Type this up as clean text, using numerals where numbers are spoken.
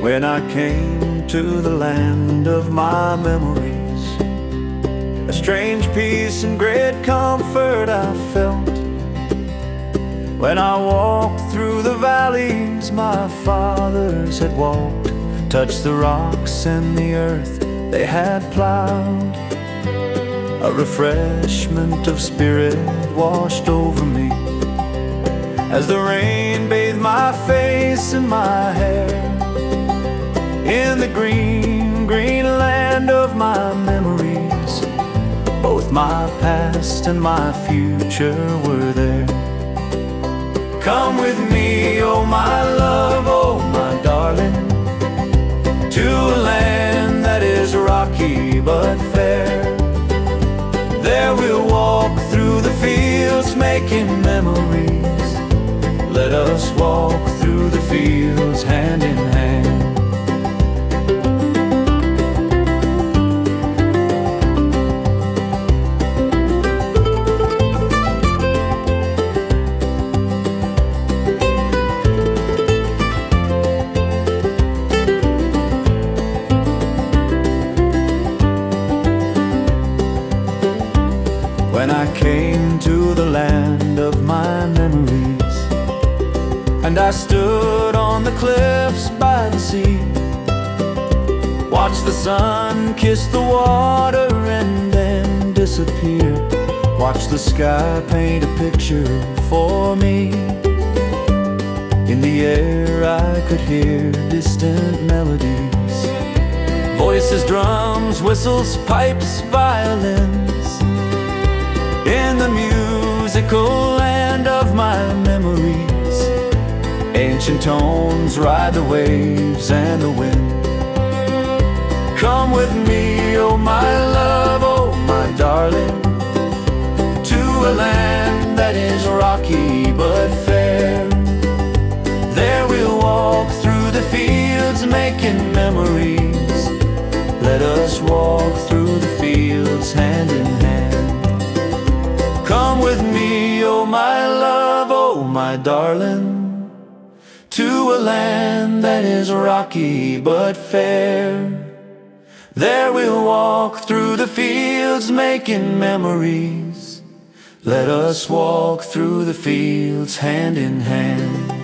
when I came to the land of my memories. A strange peace and great comfort I felt when I walked through the valleys my fathers had walked, touched the rocks and the earth they had plowed. A refreshment of spirit washed over me as the rain bathed my face and my hair. In the green, green land of my memories, both my past and my future were there. Come with me, oh my love, oh my darling, to a land that is rocky but fair. There we'll walk through the fields making memories. Let us walk through the fields hand in hand. When I came to the land of my memories, and I stood on the cliffs by the sea, watched the sun kiss the water and then disappear, watched the sky paint a picture for me. In the air I could hear distant melodies, voices, drums, whistles, pipes, violins. In the musical land of my memories, ancient tones ride the waves and the wind. Come with me, oh my love, oh my darling, to a land that is rocky but fair. There we'll walk through the fields making memories. Let us walk through the fields hand in hand. Come with me, oh my love, oh my darling, to a land that is rocky but fair. There we'll walk through the fields making memories. Let us walk through the fields hand in hand.